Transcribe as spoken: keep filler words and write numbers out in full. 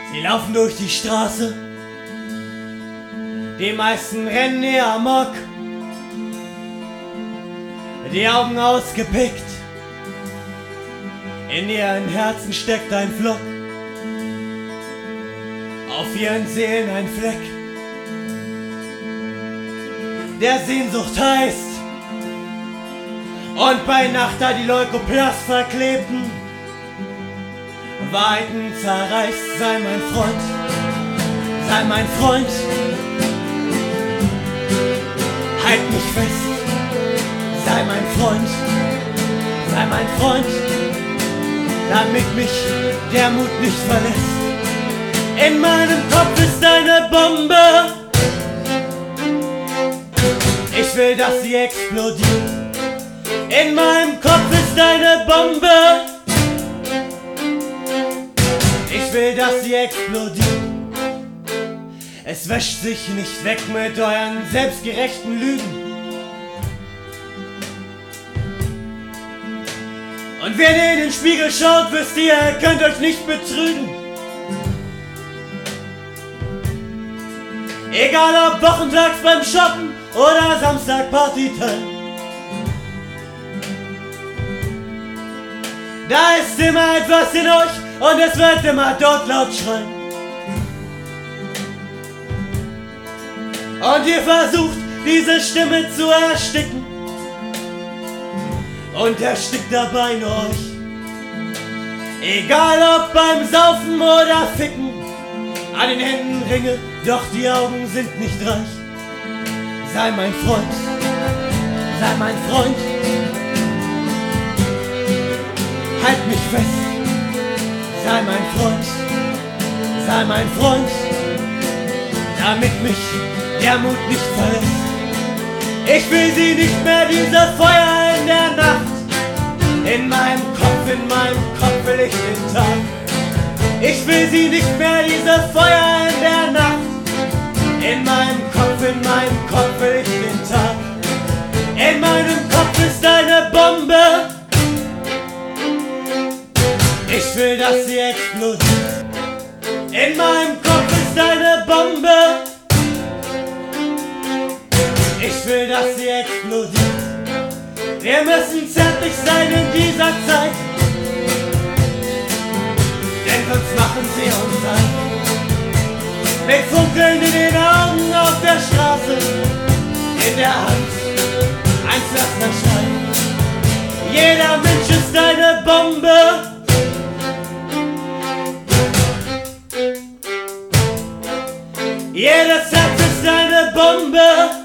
Sie laufen durch die Straße, die meisten rennen ihr amok, die Augen ausgepickt, in ihren Herzen steckt ein Flock, auf ihren Seelen ein Fleck, der Sehnsucht heißt. Und bei Nacht, da die Leukoplast verklebten Weiden zerreißt, sei mein Freund, sei mein Freund, halt mich fest, sei mein Freund, sei mein Freund, damit mich der Mut nicht verlässt. In meinem Kopf ist eine Bombe, ich will, dass sie explodiert. In meinem Kopf ist eine Bombe, ich will, dass sie explodiert. Es wäscht sich nicht weg mit euren selbstgerechten Lügen. Und wenn ihr in den Spiegel schaut, wisst ihr, ihr könnt euch nicht betrügen. Egal ob wochentags beim Shoppen oder Samstag Partytime, da ist immer etwas in euch und es wird immer dort laut schreien. Und ihr versucht, diese Stimme zu ersticken und erstickt dabei nur euch. Egal ob beim Saufen oder Ficken, an den Händen Ringe, doch die Augen sind nicht reich. Sei mein Freund, sei mein Freund, halt mich fest, sei mein Freund, sei mein Freund, damit mich der Mut nicht verlässt. Ich will sie nicht mehr, diese Feuer in der Nacht. In meinem Kopf, in meinem Kopf will ich den Tag. Ich will sie nicht mehr, diese Feuer in der Nacht. In meinem Kopf, in meinem Kopf will ich den Tag. In meinem Kopf ist eine Bombe, ich will, dass sie explodiert. In meinem Kopf ist eine Bombe, ich will, dass sie explodiert. Wir müssen zärtlich sein in dieser Zeit, denn sonst machen sie uns ein. Mit Funkeln in den Augen auf der Straße, in der Hand ein Pflasterstein. Jeder Mensch ist eine Bombe, jedes Herz ist eine Bombe.